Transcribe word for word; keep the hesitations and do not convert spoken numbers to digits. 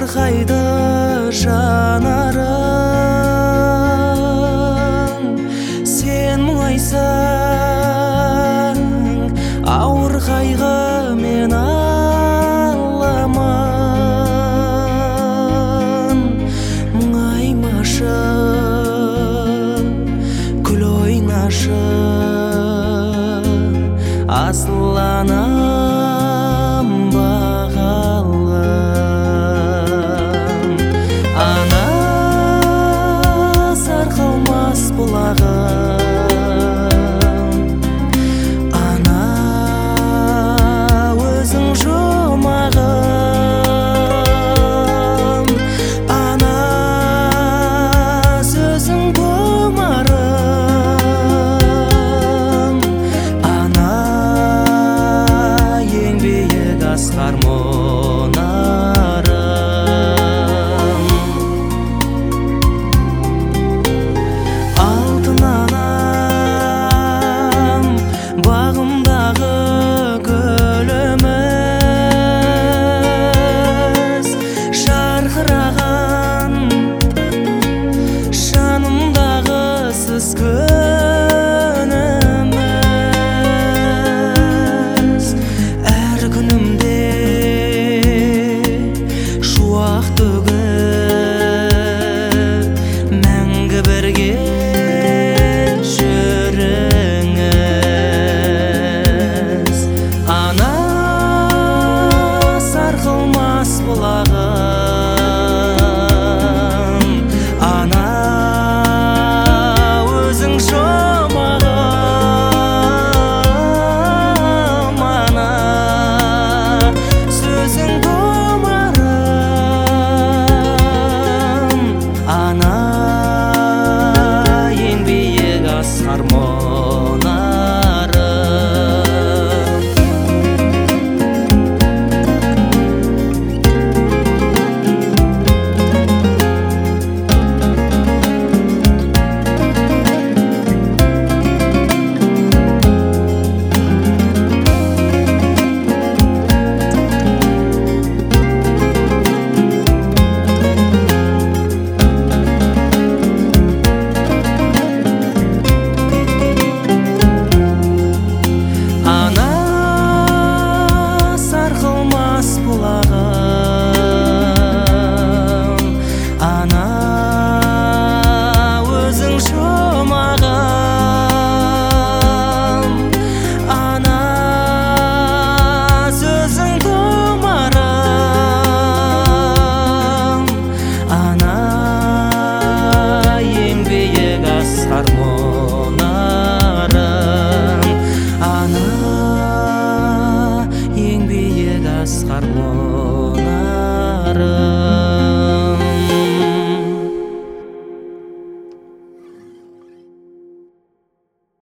Жабырқайды жанарың, сен мұңайсаң, ауыр қайғы мен аламан. Мұңаймашы, күл ойнашы, асыланам бағалым. Ана сарқылмас бұлағым, ана өзің жұмағым, ана сөзің тұмарым, ана ең биік асқар мұнарым. Алтын анам, бағымдағы гүліміз, жарқыраған жанымдағы сіз күніміз. Әр күнімде шуақ төгіп, мәңгі бірге жүріңіз. Ана сарқылмас бұлағым, ана өзің жұмағым, ана сөзің тұмарым, ана ең биік асқар мұнарым. Ана сарқылмас бұлағым, ана өзің жұмағым, ана сөзің тұмарым, ана ең биік асқар мұнарым, ана ең биік асқар мұнарым.